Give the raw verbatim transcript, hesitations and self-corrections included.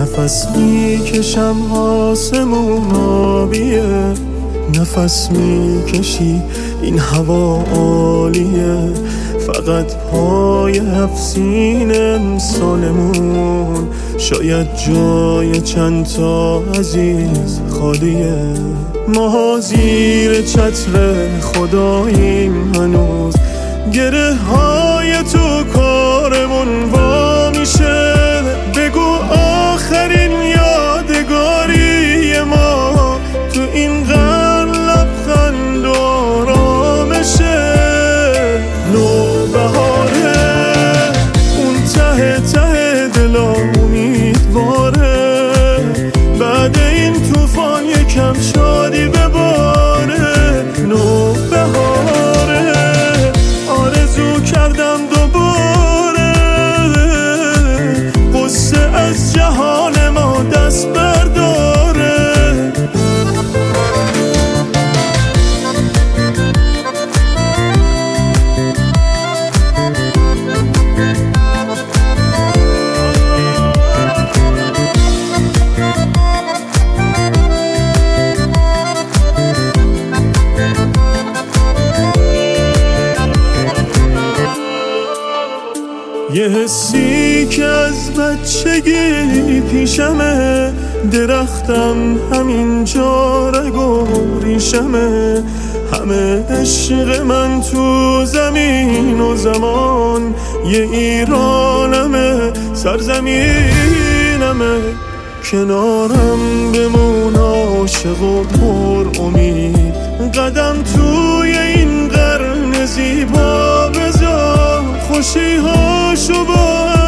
نفس میکشم آسمون آبیه، نفس میکشی این هوا عالیه، فقط پای هفسین امسالمون شاید جای چند تا عزیز خالیه. ما زیر چتر خداییم هنوز، گره های تو کارمون وا میشه. بگو آخرین یادگاری ما تو این قرن لبخند و آرامشه. نوبهاره اون ته ته دلا امیدواره، بعد این طوفان یکم شادی بباره. نوبهاره آرزو کردم دوباره قصه از جهان ما دست برداره. یه حسی که از بچگی پیشمه، درختم همینجا رگ و ریشمه. همه عشق من تو زمین و زمان، یه ایرانمه سرزمینمه. کنارم بمون عاشق و پر امید، قدم توی این قرن زیبا بذار، خوشی هاشو با